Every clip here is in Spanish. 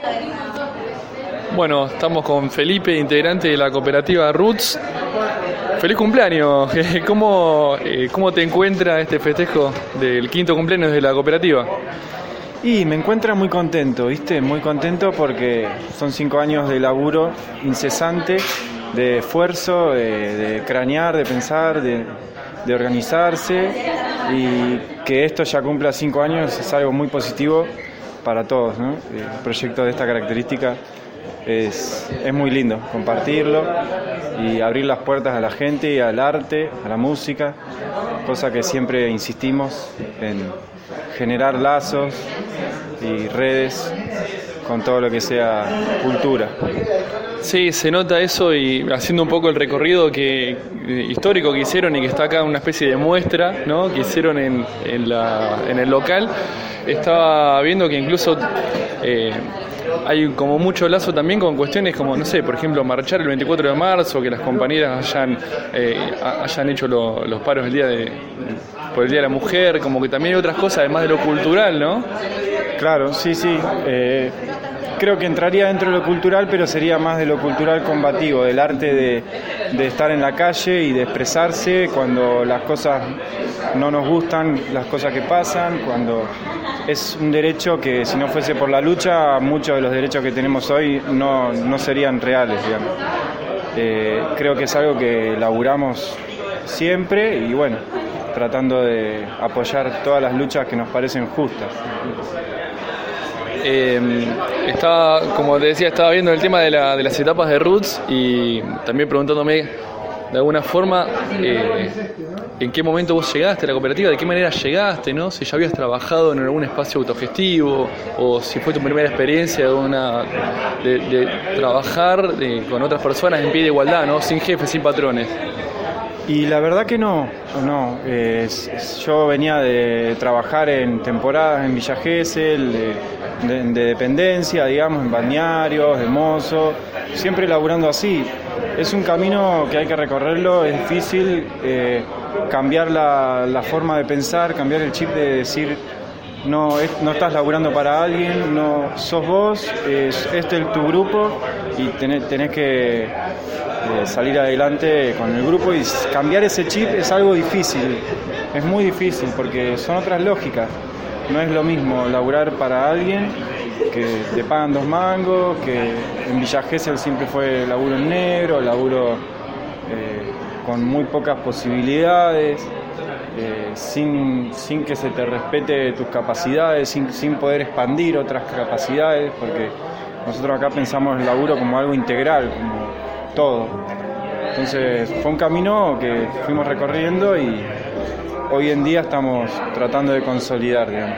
Bueno, estamos con Felipe, integrante de la cooperativa Roots. ¡Feliz cumpleaños! ¿Cómo te encuentra este festejo del 5º cumpleaños de la cooperativa? Y me encuentra muy contento, ¿viste? Muy contento porque son 5 años de laburo incesante, de esfuerzo, de cranear, de pensar, de organizarse, y que esto ya cumpla 5 años es algo muy positivo para todos, ¿no? Un proyecto de esta característica es muy lindo compartirlo y abrir las puertas a la gente, al arte, a la música, cosa que siempre insistimos en generar lazos y redes con todo lo que sea cultura. Sí, se nota eso, y haciendo un poco el recorrido histórico que hicieron y que está acá una especie de muestra, ¿no?, que hicieron en el local, estaba viendo que incluso hay como mucho lazo también con cuestiones como, no sé, por ejemplo, marchar el 24 de marzo, que las compañeras hayan hecho los paros por el Día de la Mujer, como que también hay otras cosas además de lo cultural, ¿no? Claro, sí. Creo que entraría dentro de lo cultural, pero sería más de lo cultural combativo, del arte de estar en la calle y de expresarse cuando las cosas no nos gustan, las cosas que pasan, cuando es un derecho que, si no fuese por la lucha, muchos de los derechos que tenemos hoy no serían reales, digamos. Creo que es algo que laburamos siempre y bueno, tratando de apoyar todas las luchas que nos parecen justas. Como te decía, estaba viendo el tema de las etapas de Roots y también preguntándome de alguna forma en qué momento vos llegaste a la cooperativa, de qué manera llegaste, ¿no? Si ya habías trabajado en algún espacio autogestivo o si fue tu primera experiencia de trabajar con otras personas en pie de igualdad, ¿no? Sin jefes, sin patrones. Y la verdad que no. Yo venía de trabajar en temporadas en Villa Gesell, de dependencia, digamos, en balnearios, de mozo, siempre laburando así. Es un camino que hay que recorrerlo, es difícil cambiar la forma de pensar, cambiar el chip de decir no estás laburando para alguien, no sos vos, este es tu grupo y tenés que salir adelante con el grupo, y cambiar ese chip es algo difícil, es muy difícil porque son otras lógicas. No es lo mismo laburar para alguien que te pagan 2 mangos, que en Villa Gesell siempre fue laburo en negro, laburo con muy pocas posibilidades, sin que se te respete tus capacidades, sin poder expandir otras capacidades, porque nosotros acá pensamos el laburo como algo integral, como todo. Entonces fue un camino que fuimos recorriendo y hoy en día estamos tratando de consolidar, digamos.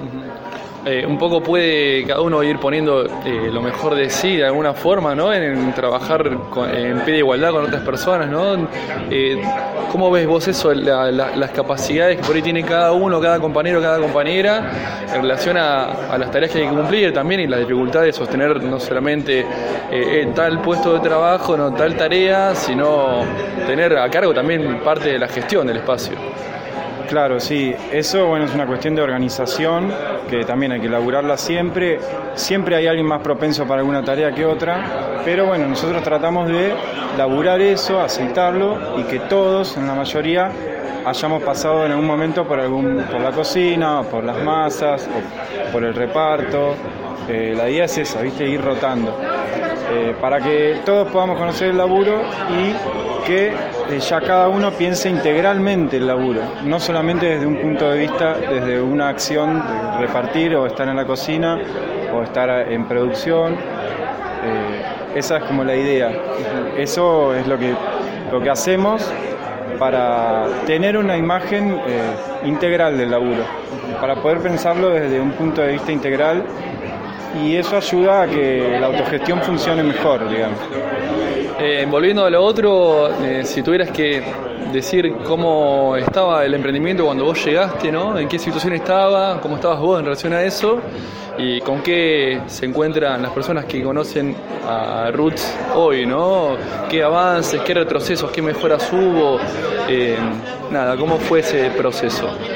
Un poco puede cada uno ir poniendo lo mejor de sí de alguna forma, ¿no? En trabajar en pie de igualdad con otras personas, ¿no? ¿Cómo ves vos eso, las capacidades que por ahí tiene cada uno, cada compañero, cada compañera en relación a las tareas que hay que cumplir también, y las dificultades de sostener no solamente tal puesto de trabajo, no tal tarea, sino tener a cargo también parte de la gestión del espacio? Claro, sí, eso bueno, es una cuestión de organización que también hay que laburarla siempre. Siempre hay alguien más propenso para alguna tarea que otra, pero bueno, nosotros tratamos de laburar eso, aceitarlo, y que todos, en la mayoría, hayamos pasado en algún momento por la cocina, o por las masas, o por el reparto. La idea es esa, ¿viste? Ir rotando, para que todos podamos conocer el laburo y que ya cada uno piense integralmente el laburo, no solamente desde un punto de vista, desde una acción de repartir o estar en la cocina o estar en producción. Esa es como la idea. Eso es lo que hacemos para tener una imagen integral del laburo, para poder pensarlo desde un punto de vista integral, y eso ayuda a que la autogestión funcione mejor, digamos. Volviendo a lo otro, si tuvieras que decir cómo estaba el emprendimiento cuando vos llegaste, ¿no? ¿En qué situación estaba? ¿Cómo estabas vos en relación a eso? ¿Y con qué se encuentran las personas que conocen a Roots hoy, ¿no? ¿Qué avances, qué retrocesos, qué mejoras hubo? ¿Cómo fue ese proceso?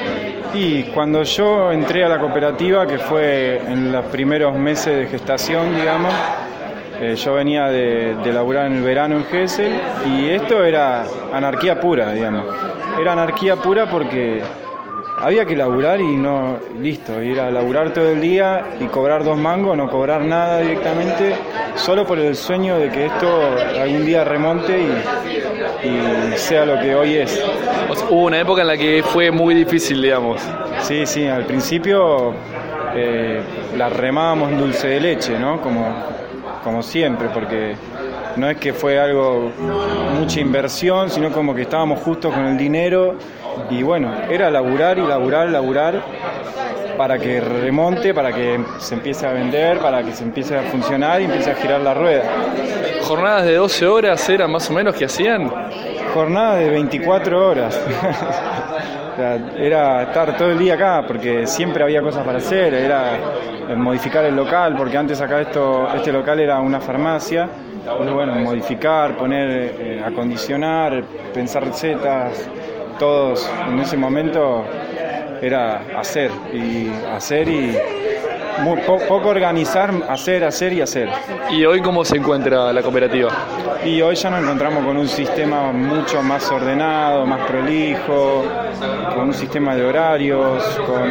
Y cuando yo entré a la cooperativa, que fue en los primeros meses de gestación, digamos, yo venía de laburar en el verano en Gesell y esto era anarquía pura, digamos. Era anarquía pura porque había que laburar y no, listo, ir a laburar todo el día y cobrar 2 mangos, no cobrar nada directamente, solo por el sueño de que esto algún día remonte y sea lo que hoy es. O sea, hubo una época en la que fue muy difícil, digamos. Sí, al principio la remábamos en dulce de leche, ¿no? Como siempre, porque no es que fue algo, mucha inversión, sino como que estábamos justos con el dinero y bueno, era laburar y laburar para que remonte, para que se empiece a vender, para que se empiece a funcionar y empiece a girar la rueda. ¿Jornadas de 12 horas eran más o menos que hacían? Jornadas de 24 horas. O sea, era estar todo el día acá porque siempre había cosas para hacer, era modificar el local, porque antes acá este local era una farmacia. Entonces, bueno, modificar, poner, acondicionar, pensar recetas, todos en ese momento era hacer y poco organizar, hacer y hacer. ¿Y hoy cómo se encuentra la cooperativa? Y hoy ya nos encontramos con un sistema mucho más ordenado, más prolijo, con un sistema de horarios,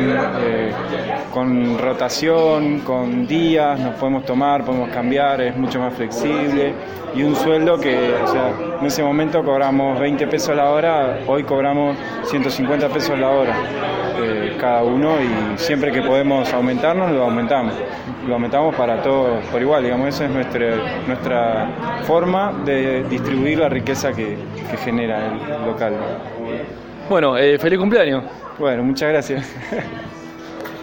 con rotación, con días, nos podemos tomar, podemos cambiar, es mucho más flexible. Y un sueldo que, o sea, en ese momento cobramos 20 pesos la hora, hoy cobramos 150 pesos la hora cada uno y siempre que podemos aumentarnos, lo aumentamos para todos por igual, digamos, esa es nuestra forma de distribuir la riqueza que genera el local. Bueno, feliz cumpleaños. Bueno, muchas gracias.